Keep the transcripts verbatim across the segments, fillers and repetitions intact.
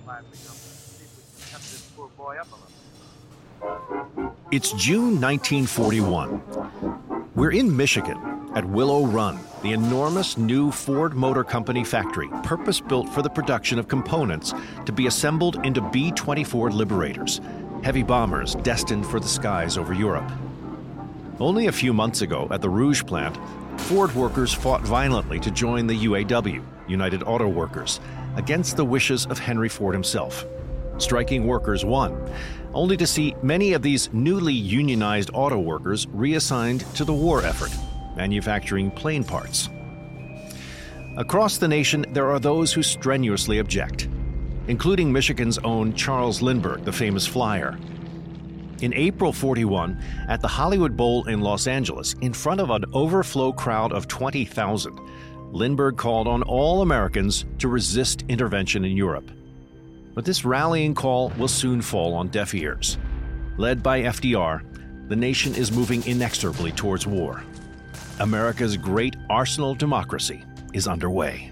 It's June nineteen forty-one. We're in Michigan at Willow Run, the enormous new Ford Motor Company factory, purpose-built for the production of components to be assembled into B twenty-four Liberators, heavy bombers destined for the skies over Europe. Only a few months ago, at the Rouge plant, Ford workers fought violently to join the U A W, United Auto Workers, against the wishes of Henry Ford himself. Striking workers won, only to see many of these newly unionized auto workers reassigned to the war effort, manufacturing plane parts. Across the nation, there are those who strenuously object, including Michigan's own Charles Lindbergh, the famous flyer. In April forty-one, at the Hollywood Bowl in Los Angeles, in front of an overflow crowd of twenty thousand, Lindbergh called on all Americans to resist intervention in Europe. But this rallying call will soon fall on deaf ears. Led by F D R, the nation is moving inexorably towards war. America's great arsenal of democracy is underway.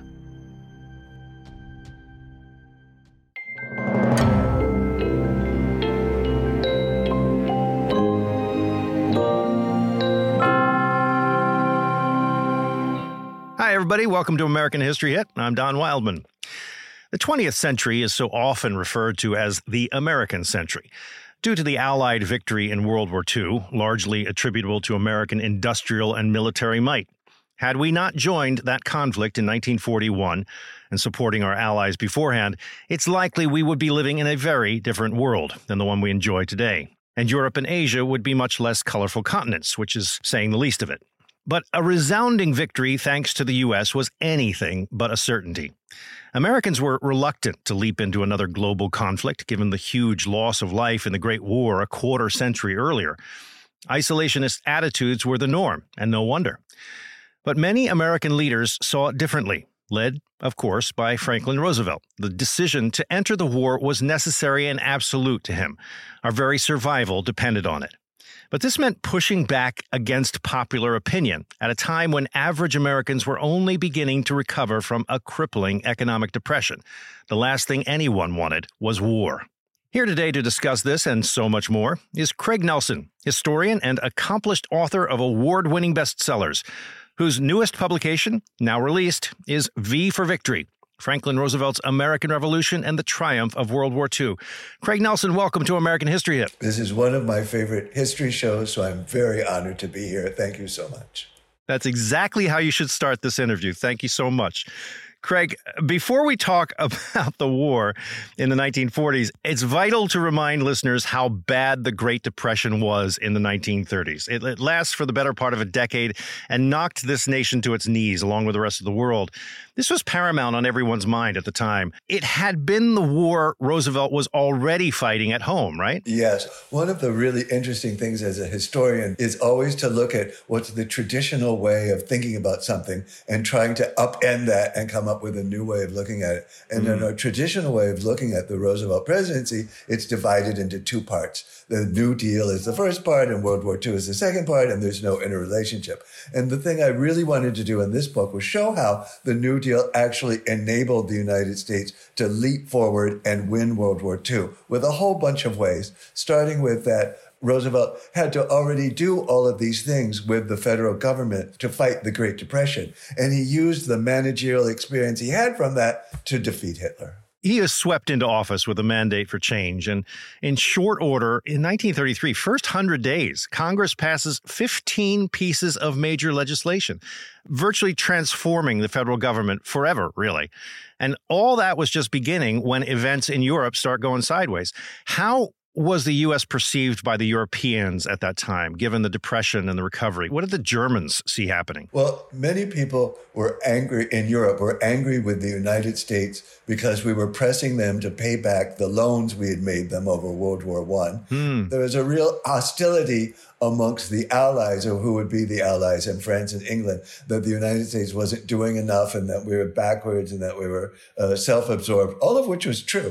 Hi, everybody. Welcome to American History Hit. I'm Don Wildman. The twentieth century is so often referred to as the American century, due to the Allied victory in World War Two, largely attributable to American industrial and military might. Had we not joined that conflict in nineteen forty-one and supporting our allies beforehand, it's likely we would be living in a very different world than the one we enjoy today. And Europe and Asia would be much less colorful continents, which is saying the least of it. But a resounding victory thanks to the U S was anything but a certainty. Americans were reluctant to leap into another global conflict, given the huge loss of life in the Great War a quarter century earlier. Isolationist attitudes were the norm, and no wonder. But many American leaders saw it differently, led, of course, by Franklin Roosevelt. The decision to enter the war was necessary and absolute to him. Our very survival depended on it. But this meant pushing back against popular opinion at a time when average Americans were only beginning to recover from a crippling economic depression. The last thing anyone wanted was war. Here today to discuss this and so much more is Craig Nelson, historian and accomplished author of award-winning bestsellers, whose newest publication, now released, is V for Victory: Franklin Roosevelt's American Revolution and the Triumph of World War Two. Craig Nelson, welcome to American History Hit. This is one of my favorite history shows, so I'm very honored to be here. Thank you so much. That's exactly how you should start this interview. Thank you so much. Craig, before we talk about the war in the nineteen forties, it's vital to remind listeners how bad the Great Depression was in the nineteen thirties. It, it lasts for the better part of a decade and knocked this nation to its knees along with the rest of the world. This was paramount on everyone's mind at the time. It had been the war Roosevelt was already fighting at home, right? Yes. One of the really interesting things as a historian is always to look at what's the traditional way of thinking about something and trying to upend that and come up with a new way of looking at it. And mm. in a traditional way of looking at the Roosevelt presidency, it's divided into two parts. The New Deal is the first part and World War Two is the second part, and there's no interrelationship. And the thing I really wanted to do in this book was show how the New Deal actually enabled the United States to leap forward and win World War Two with a whole bunch of ways, starting with that Roosevelt had to already do all of these things with the federal government to fight the Great Depression. And he used the managerial experience he had from that to defeat Hitler. He is swept into office with a mandate for change. And in short order, in nineteen thirty-three, first one hundred days, Congress passes fifteen pieces of major legislation, virtually transforming the federal government forever, really. And all that was just beginning when events in Europe start going sideways. How was the U S perceived by the Europeans at that time, given the Depression and the recovery? What did the Germans see happening? Well, many people were angry in Europe, were angry with the United States because we were pressing them to pay back the loans we had made them over World War One. Hmm. There was a real hostility amongst the allies, or who would be the allies in France and England, that the United States wasn't doing enough and that we were backwards and that we were uh, self-absorbed, all of which was true.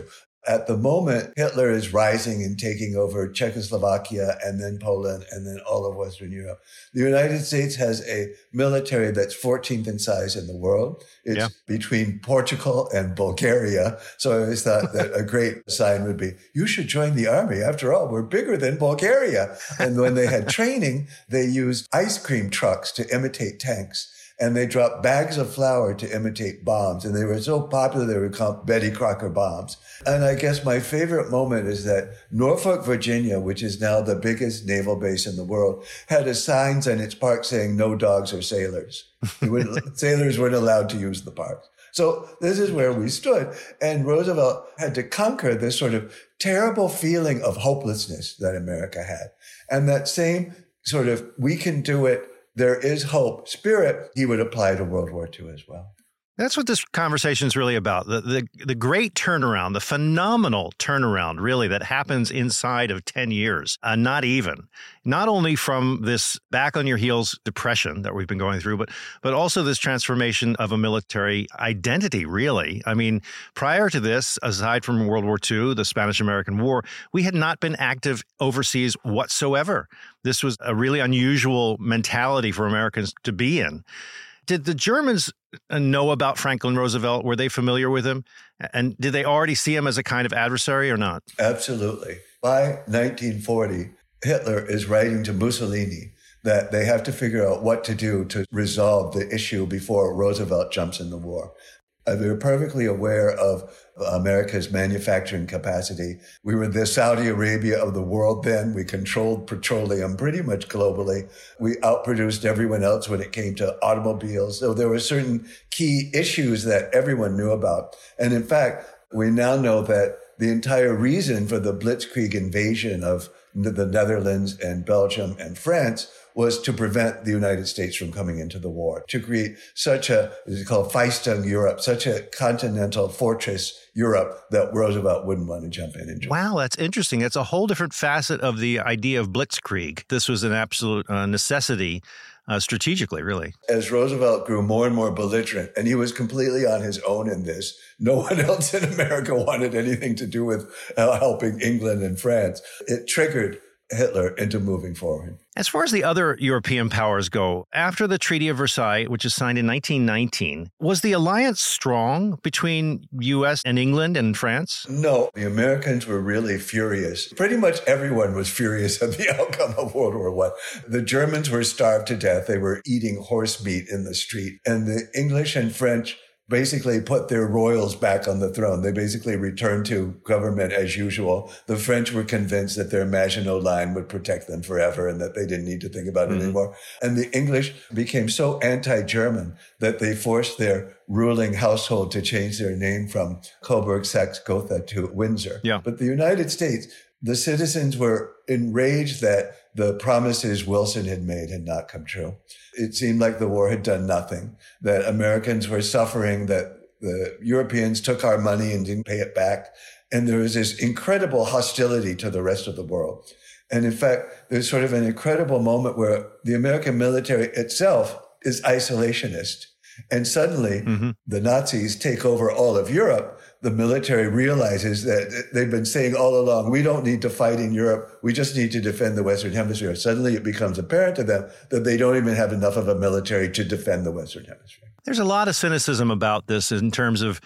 At the moment, Hitler is rising and taking over Czechoslovakia and then Poland and then all of Western Europe. The United States has a military that's fourteenth in size in the world. It's yeah. between Portugal and Bulgaria. So I always thought that a great sign would be, you should join the army. After all, we're bigger than Bulgaria. And when they had training, they used ice cream trucks to imitate tanks. And they dropped bags of flour to imitate bombs. And they were so popular, they were called Betty Crocker bombs. And I guess my favorite moment is that Norfolk, Virginia, which is now the biggest naval base in the world, had a signs in its park saying no dogs or sailors. Sailors weren't allowed to use the park. So this is where we stood. And Roosevelt had to conquer this sort of terrible feeling of hopelessness that America had. And that same sort of, we can do it, there is hope spirit, he would apply to World War Two as well. That's what this conversation is really about. The, the the great turnaround, the phenomenal turnaround, really, that happens inside of ten years, uh, not even. Not only from this back on your heels depression that we've been going through, but but also this transformation of a military identity, really. I mean, prior to this, aside from World War Two, the Spanish-American War, we had not been active overseas whatsoever. This was a really unusual mentality for Americans to be in. Did the Germans know about Franklin Roosevelt? Were they familiar with him? And did they already see him as a kind of adversary or not? Absolutely. By nineteen forty, Hitler is writing to Mussolini that they have to figure out what to do to resolve the issue before Roosevelt jumps in the war. They were perfectly aware of America's manufacturing capacity. We were the Saudi Arabia of the world then. We controlled petroleum pretty much globally. We outproduced everyone else when it came to automobiles. So there were certain key issues that everyone knew about. And in fact, we now know that the entire reason for the Blitzkrieg invasion of the Netherlands and Belgium and France was to prevent the United States from coming into the war, to create such a, what is called Festung Europe, such a continental fortress Europe that Roosevelt wouldn't want to jump in and join. Wow, that's interesting. It's a whole different facet of the idea of Blitzkrieg. This was an absolute uh, necessity uh, strategically, really. As Roosevelt grew more and more belligerent, and he was completely on his own in this, no one else in America wanted anything to do with uh, helping England and France. It triggered Hitler into moving forward. As far as the other European powers go, after the Treaty of Versailles, which is signed in nineteen nineteen, was the alliance strong between U S and England and France? No, the Americans were really furious. Pretty much everyone was furious at the outcome of World War One. The Germans were starved to death. They were eating horse meat in the street. And the English and French basically put their royals back on the throne. They basically returned to government as usual. The French were convinced that their Maginot Line would protect them forever and that they didn't need to think about it mm-hmm. anymore. And the English became so anti-German that they forced their ruling household to change their name from Coburg, Saxe, Gotha to Windsor. Yeah. But the United States, the citizens were enraged that the promises Wilson had made had not come true. It seemed like the war had done nothing, that Americans were suffering, that the Europeans took our money and didn't pay it back. And there was this incredible hostility to the rest of the world. And in fact, there's sort of an incredible moment where the American military itself is isolationist. And suddenly mm-hmm. the Nazis take over all of Europe. The military realizes that they've been saying all along, we don't need to fight in Europe. We just need to defend the Western Hemisphere. Suddenly it becomes apparent to them that they don't even have enough of a military to defend the Western Hemisphere. There's a lot of cynicism about this in terms of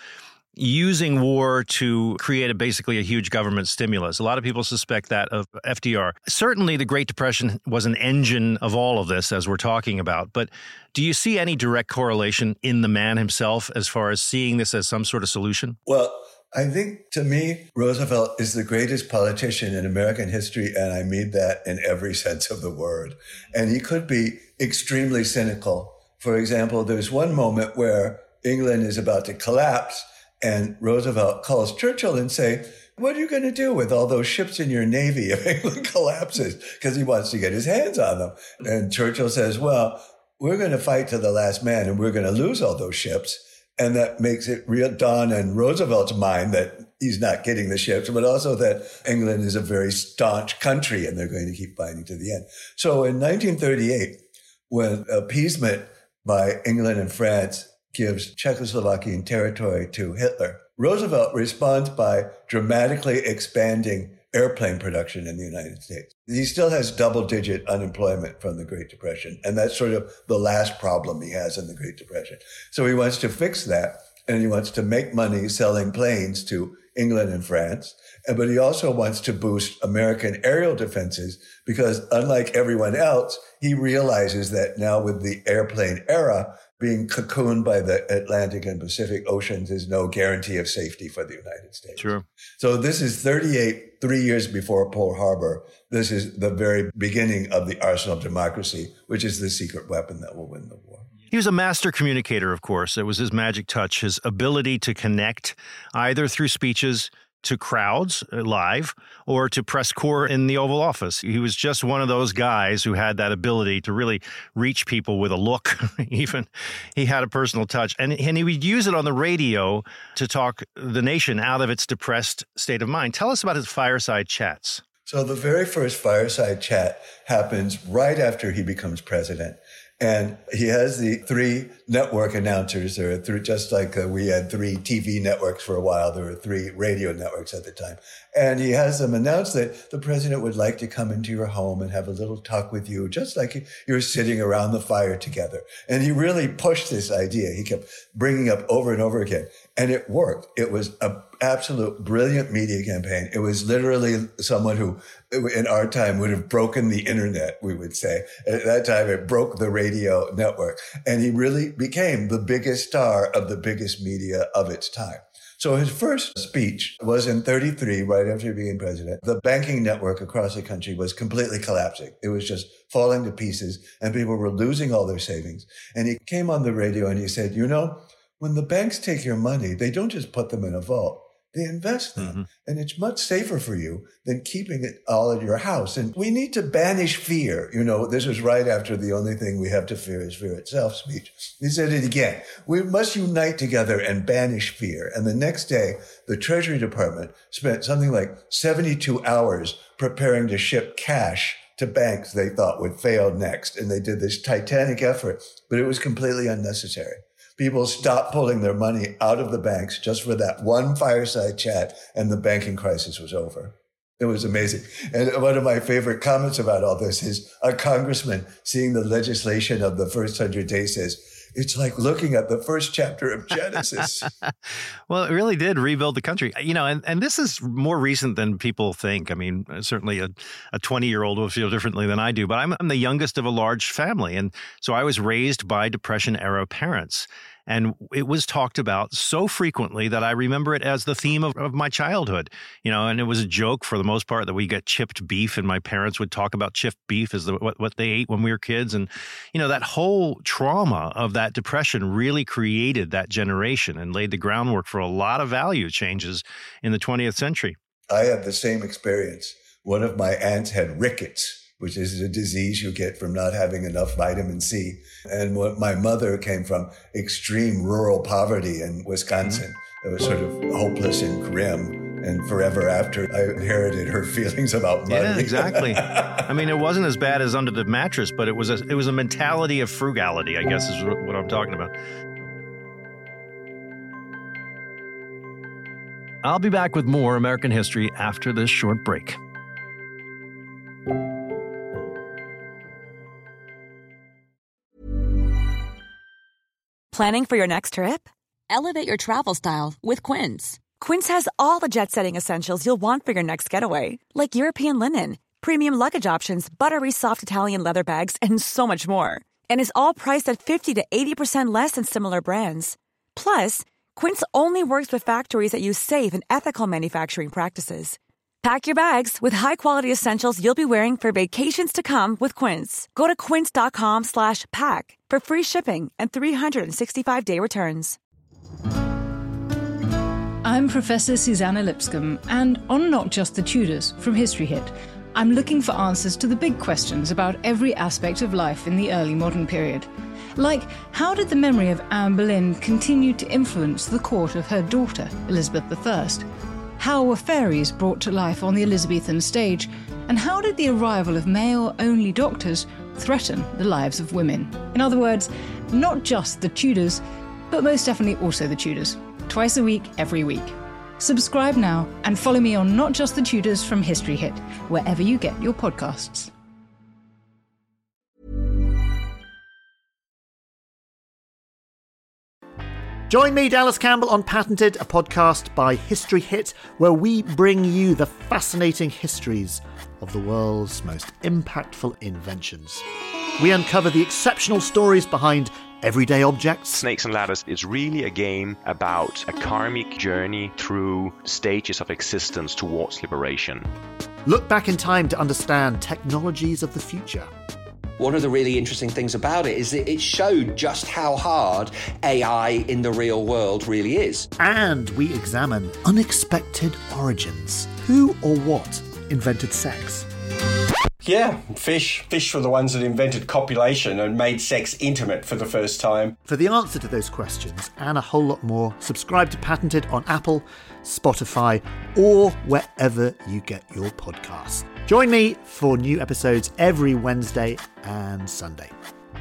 using war to create a, basically a huge government stimulus. A lot of people suspect that of F D R. Certainly, the Great Depression was an engine of all of this, as we're talking about. But do you see any direct correlation in the man himself as far as seeing this as some sort of solution? Well, I think, to me, Roosevelt is the greatest politician in American history, and I mean that in every sense of the word. And he could be extremely cynical. For example, there's one moment where England is about to collapse, and Roosevelt calls Churchill and say, what are you going to do with all those ships in your Navy if England collapses? Because he wants to get his hands on them. And Churchill says, well, we're going to fight to the last man and we're going to lose all those ships. And that makes it real dawn in Roosevelt's mind that he's not getting the ships, but also that England is a very staunch country and they're going to keep fighting to the end. So in nineteen thirty-eight, when appeasement by England and France gives Czechoslovakian territory to Hitler. Roosevelt responds by dramatically expanding airplane production in the United States. He still has double-digit unemployment from the Great Depression, and that's sort of the last problem he has in the Great Depression. So he wants to fix that, and he wants to make money selling planes to England and France. But he also wants to boost American aerial defenses because, unlike everyone else, he realizes that now with the airplane era, being cocooned by the Atlantic and Pacific Oceans is no guarantee of safety for the United States. Sure. So this is thirty-eight, three years before Pearl Harbor. This is the very beginning of the arsenal of democracy, which is the secret weapon that will win the war. He was a master communicator, of course. It was his magic touch, his ability to connect either through speeches to crowds live or to press corps in the Oval Office. He was just one of those guys who had that ability to really reach people with a look. Even he had a personal touch, and, and he would use it on the radio to talk the nation out of its depressed state of mind. Tell us about his fireside chats. So the very first fireside chat happens right after he becomes president. And he has the three network announcers. There are three, just like uh, we had three T V networks for a while. There were three radio networks at the time. And he has them announce that the president would like to come into your home and have a little talk with you, just like you're sitting around the fire together. And he really pushed this idea. He kept bringing up over and over again. And it worked. It was an absolute brilliant media campaign. It was literally someone who, in our time, would have broken the internet, we would say. At that time, it broke the radio network. And he really became the biggest star of the biggest media of its time. So his first speech was in thirty-three, right after he became president. The banking network across the country was completely collapsing. It was just falling to pieces, and people were losing all their savings. And he came on the radio and he said, you know, when the banks take your money, they don't just put them in a vault. They invest them. Mm-hmm. And it's much safer for you than keeping it all in your house. And we need to banish fear. You know, this was right after the only thing we have to fear is fear itself speech. He said it again. We must unite together and banish fear. And the next day, the Treasury Department spent something like seventy-two hours preparing to ship cash to banks they thought would fail next. And they did this titanic effort, but it was completely unnecessary. People stopped pulling their money out of the banks just for that one fireside chat, and the banking crisis was over. It was amazing. And one of my favorite comments about all this is a congressman seeing the legislation of the first hundred days says, it's like looking at the first chapter of Genesis. Well, it really did rebuild the country. You know, and, and this is more recent than people think. I mean, certainly a, a twenty-year-old will feel differently than I do, but I'm, I'm the youngest of a large family. And so I was raised by Depression-era parents. And it was talked about so frequently that I remember it as the theme of, of my childhood, you know, and it was a joke for the most part that we got chipped beef, and my parents would talk about chipped beef as the, what, what they ate when we were kids. And, you know, that whole trauma of that depression really created that generation and laid the groundwork for a lot of value changes in the twentieth century. I had the same experience. One of my aunts had rickets, which is a disease you get from not having enough vitamin C. And what my mother came from extreme rural poverty in Wisconsin. Mm-hmm. It was sort of hopeless and grim. And forever after, I inherited her feelings about money. Yeah, exactly. I mean, it wasn't as bad as under the mattress, but it was a, it was a mentality of frugality, I guess is what I'm talking about. I'll be back with more American history after this short break. Planning for your next trip? Elevate your travel style with Quince. Quince has all the jet-setting essentials you'll want for your next getaway, like European linen, premium luggage options, buttery soft Italian leather bags, and so much more. And is all priced at fifty to eighty percent less than similar brands. Plus, Quince only works with factories that use safe and ethical manufacturing practices. Pack your bags with high-quality essentials you'll be wearing for vacations to come with Quince. Go to quince.com slash pack for free shipping and three sixty-five day returns. I'm Professor Susanna Lipscomb, and on Not Just the Tudors from History Hit, I'm looking for answers to the big questions about every aspect of life in the early modern period. Like, how did the memory of Anne Boleyn continue to influence the court of her daughter, Elizabeth the First? How were fairies brought to life on the Elizabethan stage? And how did the arrival of male-only doctors threaten the lives of women? In other words, not just the Tudors, but most definitely also the Tudors. Twice a week, every week. Subscribe now and follow me on Not Just the Tudors from History Hit, wherever you get your podcasts. Join me, Dallas Campbell, on Patented, a podcast by History Hit, where we bring you the fascinating histories of the world's most impactful inventions. We uncover the exceptional stories behind everyday objects. Snakes and Ladders is really a game about a karmic journey through stages of existence towards liberation. Look back in time to understand technologies of the future. One of the really interesting things about it is that it showed just how hard A I in the real world really is. And we examine unexpected origins. Who or what invented sex? Yeah, fish. Fish were the ones that invented copulation and made sex intimate for the first time. For the answer to those questions and a whole lot more, subscribe to Patented on Apple, Spotify, or wherever you get your podcasts. Join me for new episodes every Wednesday and Sunday.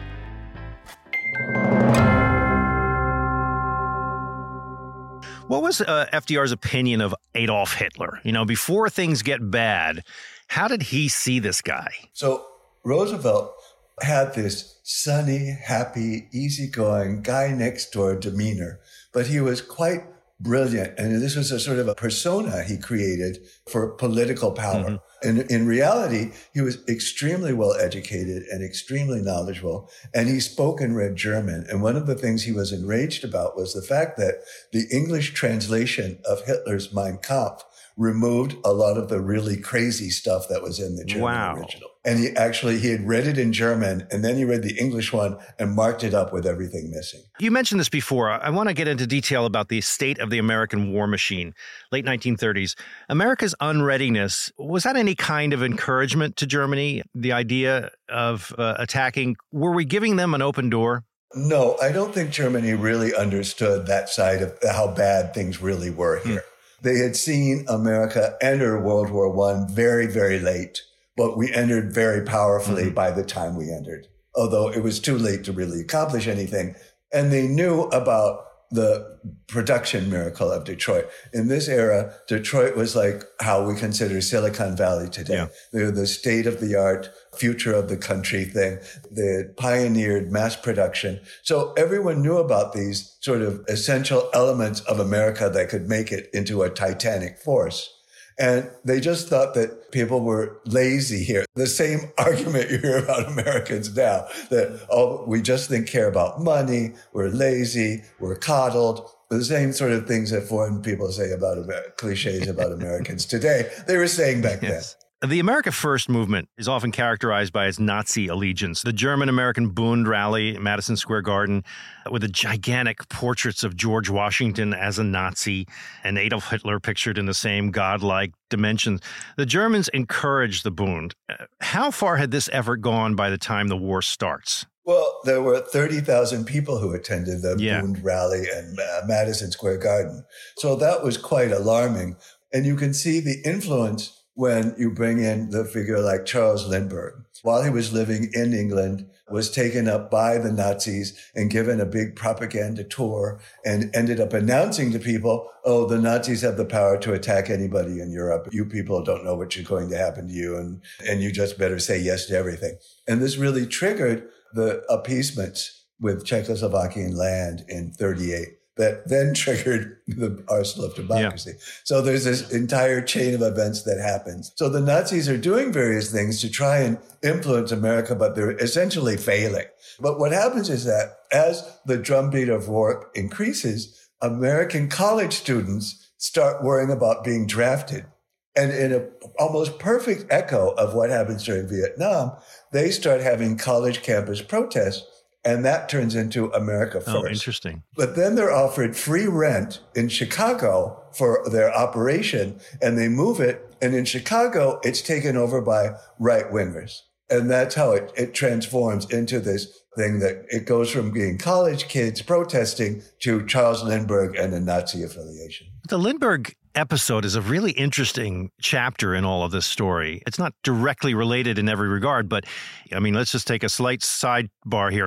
What was uh, F D R's opinion of Adolf Hitler? You know, before things get bad, how did he see this guy? So Roosevelt had this sunny, happy, easygoing guy next door demeanor, but he was quite brilliant. And this was a sort of a persona he created for political power. Mm-hmm. And in reality, he was extremely well educated and extremely knowledgeable. And he spoke and read German. And one of the things he was enraged about was the fact that the English translation of Hitler's Mein Kampf removed a lot of the really crazy stuff that was in the German wow. original. And he actually, he had read it in German, and then he read the English one and marked it up with everything missing. You mentioned this before. I want to get into detail about the state of the American war machine, late nineteen thirties. America's unreadiness, was that any kind of encouragement to Germany, the idea of uh, attacking? Were we giving them an open door? No, I don't think Germany really understood that side of how bad things really were here. Hmm. They had seen America enter World War One very, very late, but we entered very powerfully mm-hmm. by the time we entered, although it was too late to really accomplish anything. And they knew about the production miracle of Detroit. In this era, Detroit was like how we consider Silicon Valley today. Yeah. They're the state-of-the-art future of the country thing. They pioneered mass production. So everyone knew about these sort of essential elements of America that could make it into a titanic force. And they just thought that people were lazy here. The same argument you hear about Americans now, that, oh, we just think care about money, we're lazy, we're coddled. The same sort of things that foreign people say about Amer- cliches about Americans today, they were saying back yes. then. The America First movement is often characterized by its Nazi allegiance. The German-American Bund rally at Madison Square Garden with the gigantic portraits of George Washington as a Nazi and Adolf Hitler pictured in the same godlike dimensions. The Germans encouraged the Bund. How far had this effort gone by the time the war starts? Well, there were thirty thousand people who attended the yeah. Bund rally in uh, Madison Square Garden. So that was quite alarming. And you can see the influence when you bring in the figure like Charles Lindbergh. While he was living in England, was taken up by the Nazis and given a big propaganda tour and ended up announcing to people, oh, the Nazis have the power to attack anybody in Europe. You people don't know what's going to happen to you, and, and you just better say yes to everything. And this really triggered the appeasements with Czechoslovakian land in thirty-eight. That then triggered the arsenal of democracy. Yeah. So there's this entire chain of events that happens. So the Nazis are doing various things to try and influence America, but they're essentially failing. But what happens is that as the drumbeat of war increases, American college students start worrying about being drafted. And in an almost perfect echo of what happens during Vietnam, they start having college campus protests. And that turns into America First. Oh, interesting. But then they're offered free rent in Chicago for their operation, and they move it. And in Chicago, it's taken over by right-wingers. And that's how it, it transforms into this thing that it goes from being college kids protesting to Charles Lindbergh and a Nazi affiliation. The Lindbergh episode is a really interesting chapter in all of this story. It's not directly related in every regard, but I mean, let's just take a slight sidebar here.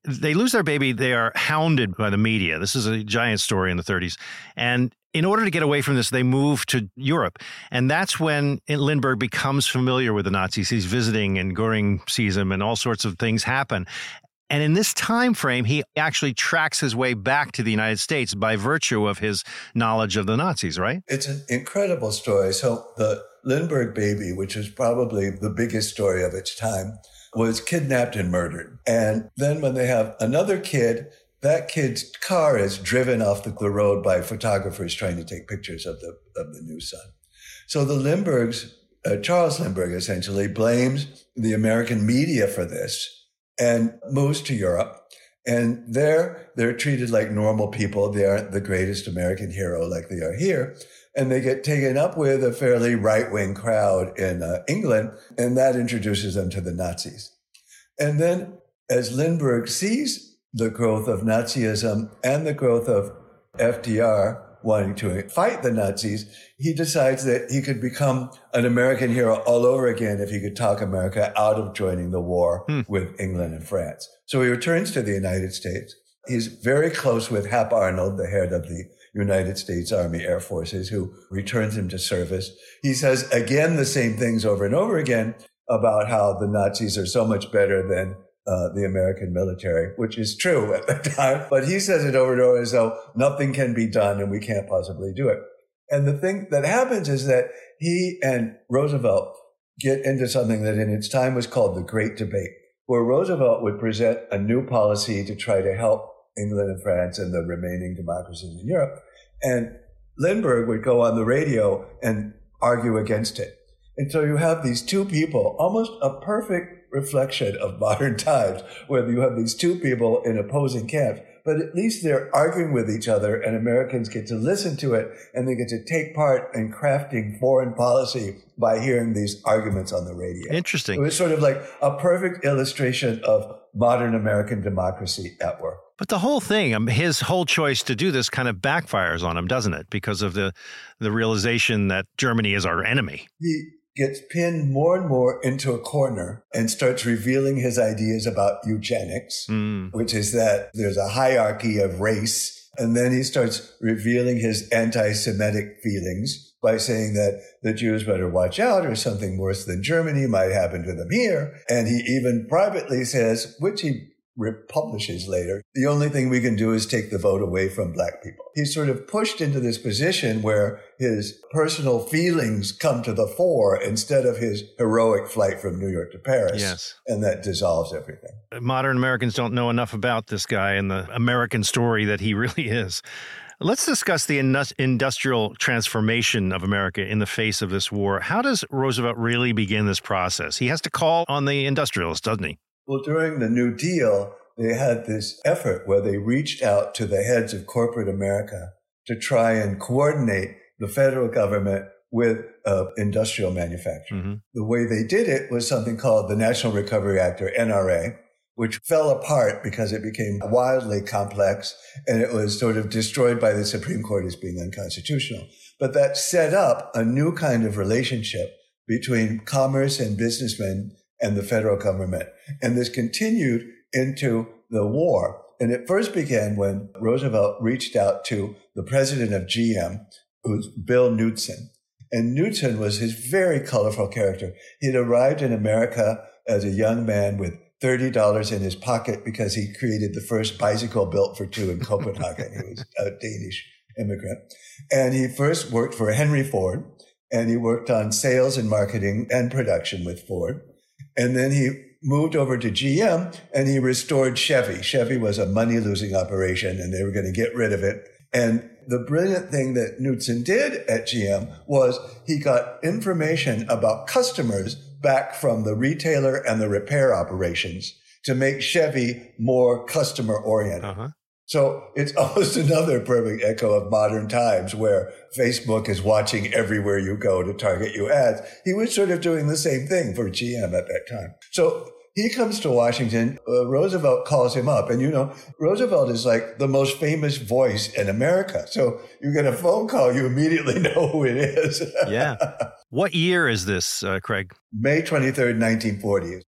they lose their baby. They are hounded by the media. This is a giant story in the thirties. And in order to get away from this, they move to Europe. And that's when Lindbergh becomes familiar with the Nazis. He's visiting and Goering sees him and all sorts of things happen. And in this time frame, he actually tracks his way back to the United States by virtue of his knowledge of the Nazis, right? It's an incredible story. So the Lindbergh baby, which is probably the biggest story of its time, was kidnapped and murdered. And then when they have another kid, that kid's car is driven off the, the road by photographers trying to take pictures of the of the new son. So the Lindberghs, uh, Charles Lindbergh essentially blames the American media for this and moves to Europe. And there they're treated like normal people. They aren't the greatest American hero like they are here. And they get taken up with a fairly right-wing crowd in uh, England, and that introduces them to the Nazis. And then as Lindbergh sees the growth of Nazism and the growth of F D R wanting to fight the Nazis, he decides that he could become an American hero all over again if he could talk America out of joining the war hmm. with England and France. So he returns to the United States. He's very close with Hap Arnold, the head of the United States Army Air Forces, who returns him to service. He says again the same things over and over again about how the Nazis are so much better than Uh, the American military, which is true at the time. But he says it over and over as though nothing can be done and we can't possibly do it. And the thing that happens is that he and Roosevelt get into something that in its time was called the Great Debate, where Roosevelt would present a new policy to try to help England and France and the remaining democracies in Europe. And Lindbergh would go on the radio and argue against it. And so you have these two people, almost a perfect reflection of modern times, where you have these two people in opposing camps, but at least they're arguing with each other and Americans get to listen to it and they get to take part in crafting foreign policy by hearing these arguments on the radio. Interesting. It was sort of like a perfect illustration of modern American democracy at work. But the whole thing, um, his whole choice to do this kind of backfires on him, doesn't it? Because of the, the realization that Germany is our enemy. He gets pinned more and more into a corner and starts revealing his ideas about eugenics, mm. which is that there's a hierarchy of race. And then he starts revealing his anti-Semitic feelings by saying that the Jews better watch out or something worse than Germany might happen to them here. And he even privately says, which he republishes later, the only thing we can do is take the vote away from black people. He's sort of pushed into this position where his personal feelings come to the fore instead of his heroic flight from New York to Paris. Yes. And that dissolves everything. Modern Americans don't know enough about this guy and the American story that he really is. Let's discuss the industrial transformation of America in the face of this war. How does Roosevelt really begin this process? He has to call on the industrialists, doesn't he? Well, during the New Deal, they had this effort where they reached out to the heads of corporate America to try and coordinate the federal government with uh, industrial manufacturing. Mm-hmm. The way they did it was something called the National Recovery Act, or N R A, which fell apart because it became wildly complex and it was sort of destroyed by the Supreme Court as being unconstitutional. But that set up a new kind of relationship between commerce and businessmen and the federal government. And this continued into the war. And it first began when Roosevelt reached out to the president of G M, who was Bill Knudsen. And Knudsen was his very colorful character. He'd arrived in America as a young man with thirty dollars in his pocket because he created the first bicycle built for two in Copenhagen. He was a Danish immigrant. And he first worked for Henry Ford, and he worked on sales and marketing and production with Ford. And then he moved over to G M and he restored Chevy. Chevy was a money-losing operation and they were going to get rid of it. And the brilliant thing that Knudsen did at G M was he got information about customers back from the retailer and the repair operations to make Chevy more customer-oriented. Uh-huh. So it's almost another perfect echo of modern times where Facebook is watching everywhere you go to target you ads. He was sort of doing the same thing for G M at that time. So he comes to Washington. Uh, Roosevelt calls him up. And, you know, Roosevelt is like the most famous voice in America. So you get a phone call, you immediately know who it is. Yeah. What year is this, uh, Craig? May twenty-third, nineteen forty.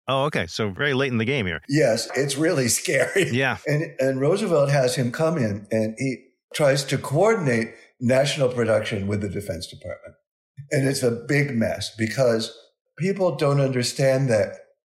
Oh, okay. So very late in the game here. Yes, it's really scary. Yeah. And, and Roosevelt has him come in and he tries to coordinate national production with the Defense Department. And it's a big mess because people don't understand that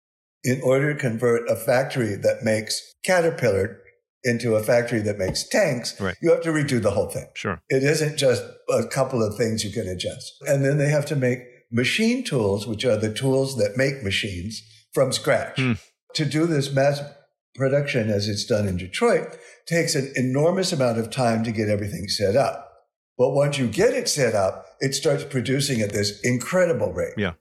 in order to convert a factory that makes Caterpillar into a factory that makes tanks, right. you have to redo the whole thing. Sure. It isn't just a couple of things you can adjust. And then they have to make machine tools, which are the tools that make machines, from scratch. Mm. To do this mass production as it's done in Detroit takes an enormous amount of time to get everything set up. But once you get it set up, it starts producing at this incredible rate. Yeah.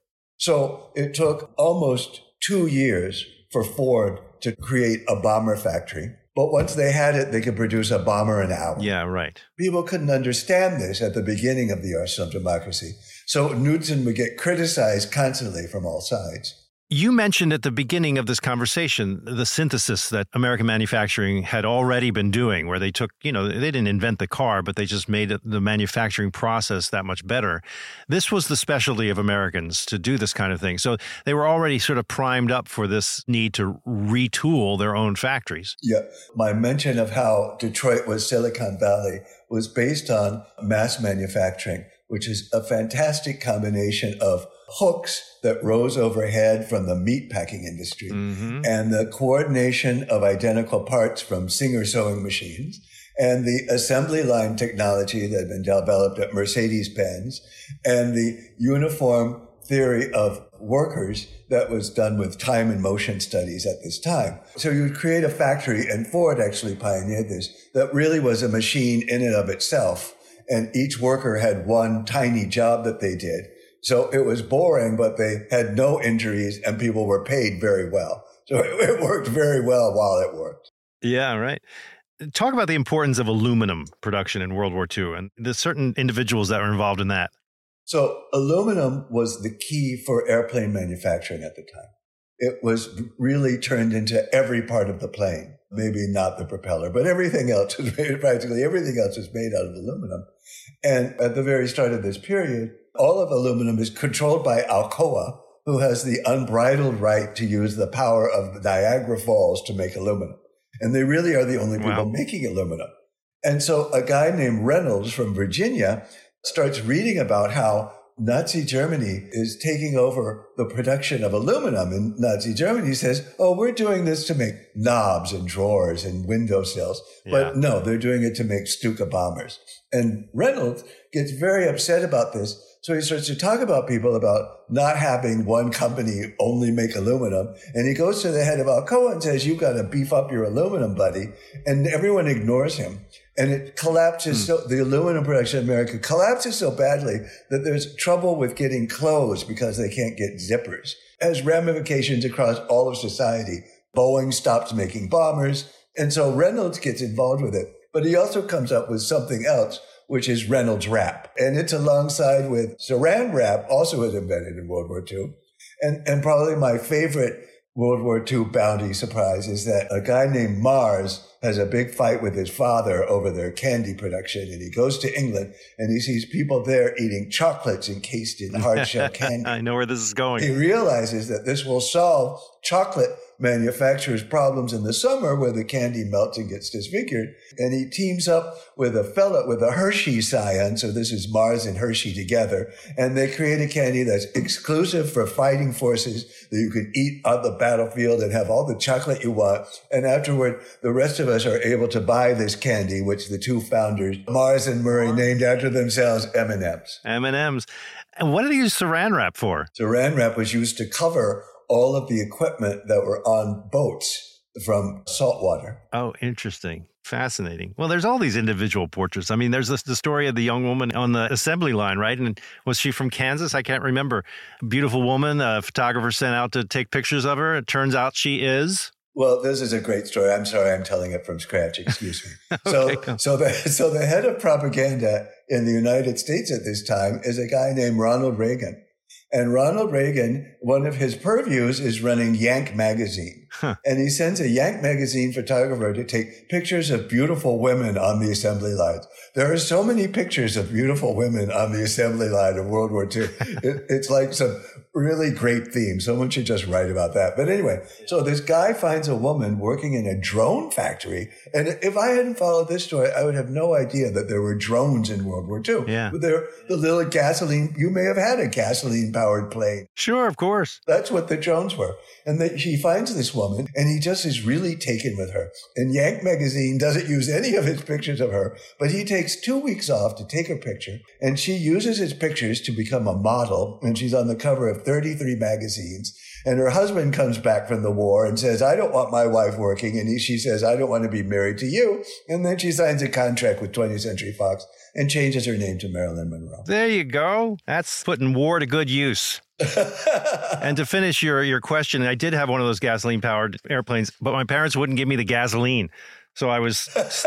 So it took almost two years for Ford to create a bomber factory. But once they had it, they could produce a bomber an hour. Yeah, right. People couldn't understand this at the beginning of the Arsenal of Democracy. So Knudsen would get criticized constantly from all sides. You mentioned at the beginning of this conversation the synthesis that American manufacturing had already been doing, where they took, you know, they didn't invent the car, but they just made it, the manufacturing process that much better. This was the specialty of Americans to do this kind of thing. So they were already sort of primed up for this need to retool their own factories. Yeah. My mention of how Detroit was Silicon Valley was based on mass manufacturing, which is a fantastic combination of hooks that rose overhead from the meatpacking industry mm-hmm. and the coordination of identical parts from Singer sewing machines and the assembly line technology that had been developed at Mercedes-Benz and the uniform theory of workers that was done with time and motion studies at this time. So you would create a factory, and Ford actually pioneered this, that really was a machine in and of itself. And each worker had one tiny job that they did. So it was boring, but they had no injuries and people were paid very well. So it worked very well while it worked. Yeah, right. Talk about the importance of aluminum production in World War Two and the certain individuals that were involved in that. So aluminum was the key for airplane manufacturing at the time. It was really turned into every part of the plane. Maybe not the propeller, but everything else was made, practically everything else was made out of aluminum. And at the very start of this period, all of aluminum is controlled by Alcoa, who has the unbridled right to use the power of the Niagara Falls to make aluminum. And they really are the only people wow. making aluminum. And so a guy named Reynolds from Virginia starts reading about how Nazi Germany is taking over the production of aluminum. And Nazi Germany says, oh, we're doing this to make knobs and drawers and windowsills. Yeah. But no, they're doing it to make Stuka bombers. And Reynolds gets very upset about this. So he starts to talk about people about not having one company only make aluminum. And he goes to the head of Alcoa and says, you've got to beef up your aluminum, buddy. And everyone ignores him. And it collapses. Mm. So the aluminum production in America collapses so badly that there's trouble with getting clothes because they can't get zippers. It has ramifications across all of society. Boeing stops making bombers. And so Reynolds gets involved with it. But he also comes up with something else, which is Reynolds Wrap. And it's alongside with Saran Wrap, also was invented in World War Two. And, and probably my favorite World War Two bounty surprise is that a guy named Mars has a big fight with his father over their candy production. And he goes to England and he sees people there eating chocolates encased in hard shell candy. I know where this is going. He realizes that this will solve chocolate manufacturers' problems in the summer where the candy melts and gets disfigured. And he teams up with a fella, with a Hershey scion. So this is Mars and Hershey together. And they create a candy that's exclusive for fighting forces that you can eat on the battlefield and have all the chocolate you want. And afterward, the rest of us are able to buy this candy, which the two founders, Mars and Murray, named after themselves M and M's. M and M's. And what did they use Saran Wrap for? Saran Wrap was used to cover all of the equipment that were on boats from saltwater. Oh, interesting. Fascinating. Well, there's all these individual portraits. I mean, there's this, the story of the young woman on the assembly line, right? And was she from Kansas? I can't remember. A beautiful woman, a photographer sent out to take pictures of her. It turns out she is... Well, this is a great story. I'm sorry, I'm telling it from scratch. Excuse me. okay, so, cool. so the so the head of propaganda in the United States at this time is a guy named Ronald Reagan. And Ronald Reagan, one of his purviews is running Yank magazine. Huh. And he sends a Yank magazine photographer to take pictures of beautiful women on the assembly lines. There are so many pictures of beautiful women on the assembly line of World War Two. it, it's like some really great theme. Someone should just write about that. But anyway, so this guy finds a woman working in a drone factory. And if I hadn't followed this story, I would have no idea that there were drones in World War Two. Yeah. They're the little gasoline, you may have had a gasoline powered plane. Sure, of course. That's what the drones were. And the, he finds this woman and he just is really taken with her. And Yank magazine doesn't use any of his pictures of her, but he takes two weeks off to take her picture. And she uses his pictures to become a model. And she's on the cover of thirty-three magazines. And her husband comes back from the war and says, I don't want my wife working. And he, she says, I don't want to be married to you. And then she signs a contract with twentieth Century Fox and changes her name to Marilyn Monroe. There you go. That's putting war to good use. And to finish your, your question, I did have one of those gasoline-powered airplanes, but my parents wouldn't give me the gasoline. So I was,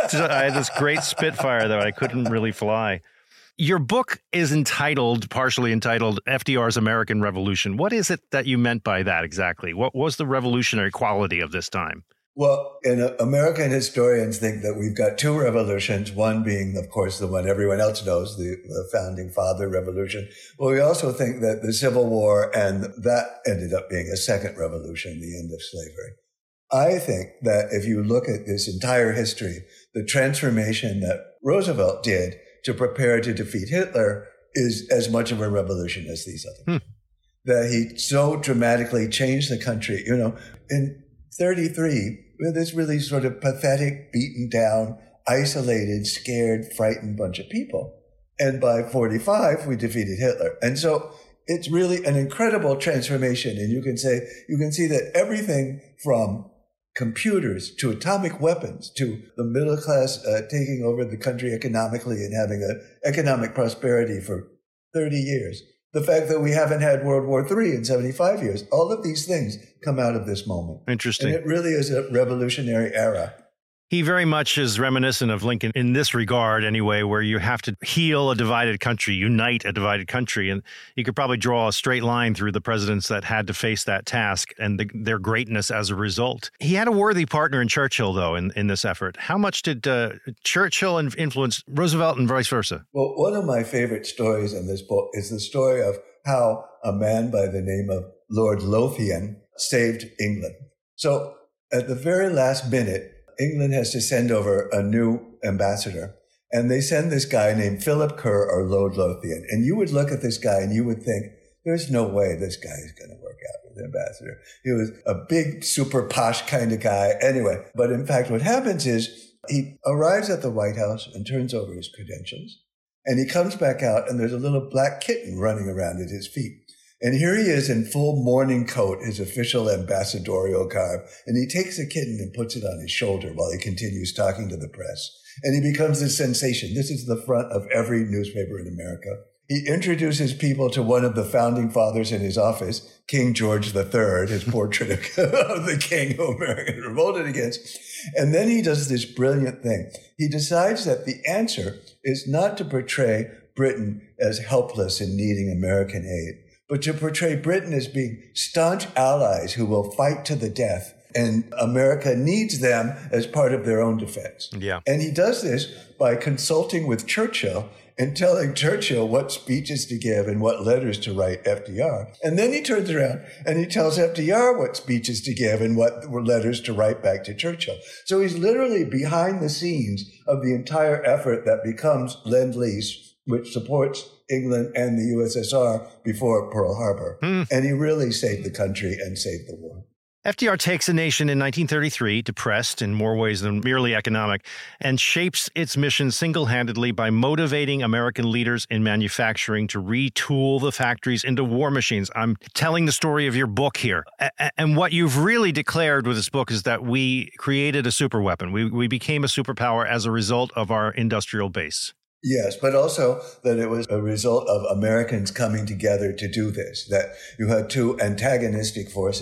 I had this great Spitfire that I couldn't really fly. Your book is entitled, partially entitled, F D R's American Revolution. What is it that you meant by that exactly? What was the revolutionary quality of this time? Well, and uh, American historians think that we've got two revolutions, one being, of course, the one everyone else knows, the, the Founding Father Revolution. But we also think that the Civil War, and that ended up being a second revolution, the end of slavery. I think that if you look at this entire history, the transformation that Roosevelt did to prepare to defeat Hitler is as much of a revolution as these others. Hmm. That he so dramatically changed the country. You know, in thirty-three, with this really sort of pathetic, beaten down, isolated, scared, frightened bunch of people. And by forty-five, we defeated Hitler. And so it's really an incredible transformation. And you can say, you can see that everything from computers to atomic weapons to the middle class uh, taking over the country economically and having a economic prosperity for thirty years. The fact that we haven't had World War Three in seventy-five years, all of these things come out of this moment. Interesting. And it really is a revolutionary era. He very much is reminiscent of Lincoln in this regard, anyway, where you have to heal a divided country, unite a divided country. And you could probably draw a straight line through the presidents that had to face that task and the, their greatness as a result. He had a worthy partner in Churchill, though, in, in this effort. How much did uh, Churchill influence Roosevelt and vice versa? Well, one of my favorite stories in this book is the story of how a man by the name of Lord Lothian saved England. So at the very last minute, England has to send over a new ambassador, and they send this guy named Philip Kerr or Lord Lothian. And you would look at this guy and you would think, there's no way this guy is going to work out with the ambassador. He was a big, super posh kind of guy. Anyway, but in fact, what happens is he arrives at the White House and turns over his credentials, and he comes back out and there's a little black kitten running around at his feet. And here he is in full mourning coat, his official ambassadorial garb, and he takes the kitten and puts it on his shoulder while he continues talking to the press. And he becomes a sensation. This is the front of every newspaper in America. He introduces people to one of the founding fathers in his office, King George the Third, his portrait of the king who America revolted against. And then he does this brilliant thing. He decides that the answer is not to portray Britain as helpless in needing American aid, but to portray Britain as being staunch allies who will fight to the death. And America needs them as part of their own defense. Yeah. And he does this by consulting with Churchill and telling Churchill what speeches to give and what letters to write F D R. And then he turns around and he tells F D R what speeches to give and what letters to write back to Churchill. So he's literally behind the scenes of the entire effort that becomes Lend-Lease, which supports England and the U S S R before Pearl Harbor. Mm. And he really saved the country and saved the war. F D R takes a nation in nineteen thirty-three, depressed in more ways than merely economic, and shapes its mission single-handedly by motivating American leaders in manufacturing to retool the factories into war machines. I'm telling the story of your book here. And what you've really declared with this book is that we created a superweapon. We, we became a superpower as a result of our industrial base. Yes, but also that it was a result of Americans coming together to do this, that you had two antagonistic forces,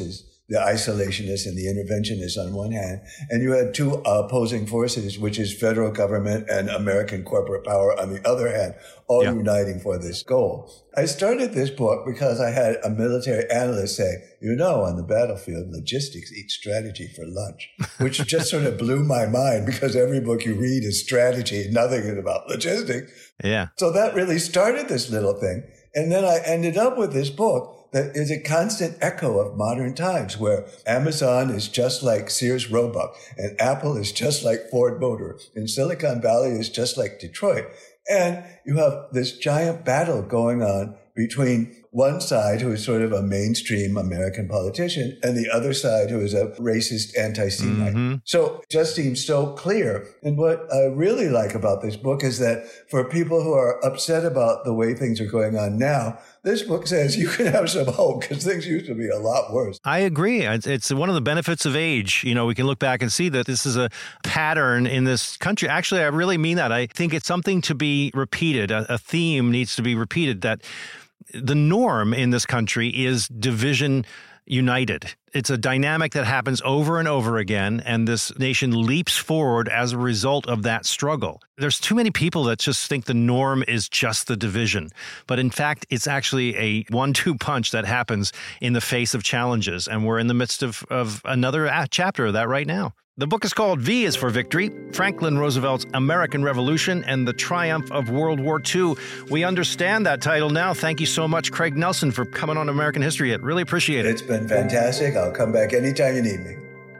the isolationists and the interventionists on one hand, and you had two opposing forces, which is federal government and American corporate power on the other hand, all yeah. uniting for this goal. I started this book because I had a military analyst say, you know, on the battlefield, logistics eat strategy for lunch, which just sort of blew my mind because every book you read is strategy, nothing is about logistics. Yeah. So that really started this little thing. And then I ended up with this book that is a constant echo of modern times, where Amazon is just like Sears Roebuck, and Apple is just like Ford Motor, and Silicon Valley is just like Detroit. And you have this giant battle going on between one side, who is sort of a mainstream American politician, and the other side, who is a racist anti-Semite. Mm-hmm. So it just seems so clear. And what I really like about this book is that for people who are upset about the way things are going on now, this book says you can have some hope because things used to be a lot worse. I agree. It's one of the benefits of age. You know, we can look back and see that this is a pattern in this country. Actually, I really mean that. I think it's something to be repeated. A, a theme needs to be repeated, that the norm in this country is division united. It's a dynamic that happens over and over again, and this nation leaps forward as a result of that struggle. There's too many people that just think the norm is just the division. But in fact, it's actually a one two punch that happens in the face of challenges, and we're in the midst of, of another chapter of that right now. The book is called V is for Victory, Franklin Roosevelt's American Revolution and the Triumph of World War Two. We understand that title now. Thank you so much, Craig Nelson, for coming on American History Hit. Really appreciate it. It's been fantastic. I'll come back anytime you need me.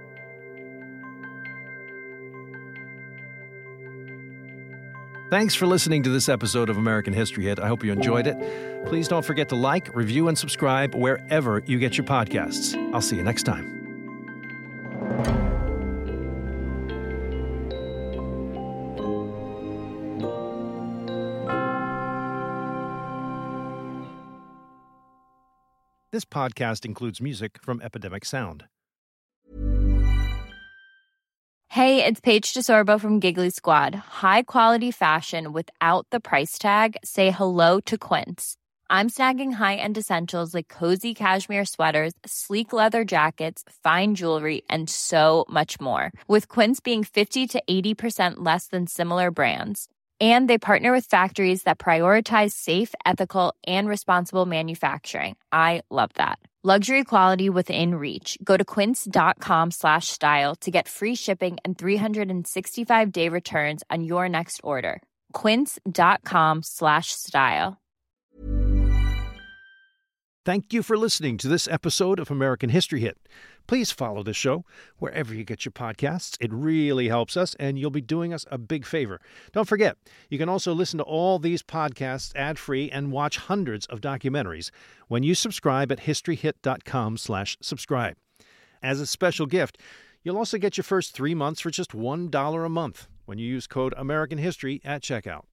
Thanks for listening to this episode of American History Hit. I hope you enjoyed it. Please don't forget to like, review, and subscribe wherever you get your podcasts. I'll see you next time. This podcast includes music from Epidemic Sound. Hey, it's Paige DeSorbo from Giggly Squad. High quality fashion without the price tag. Say hello to Quince. I'm snagging high-end essentials like cozy cashmere sweaters, sleek leather jackets, fine jewelry, and so much more. With Quince being fifty to eighty percent less than similar brands. And they partner with factories that prioritize safe, ethical, and responsible manufacturing. I love that. Luxury quality within reach. Go to quince.com slash style to get free shipping and three sixty-five day returns on your next order. Quince.com slash style. Thank you for listening to this episode of American History Hit. Please follow the show wherever you get your podcasts. It really helps us, and you'll be doing us a big favor. Don't forget, you can also listen to all these podcasts ad-free and watch hundreds of documentaries when you subscribe at historyhit.com slash subscribe. As a special gift, you'll also get your first three months for just one dollar a month when you use code American History at checkout.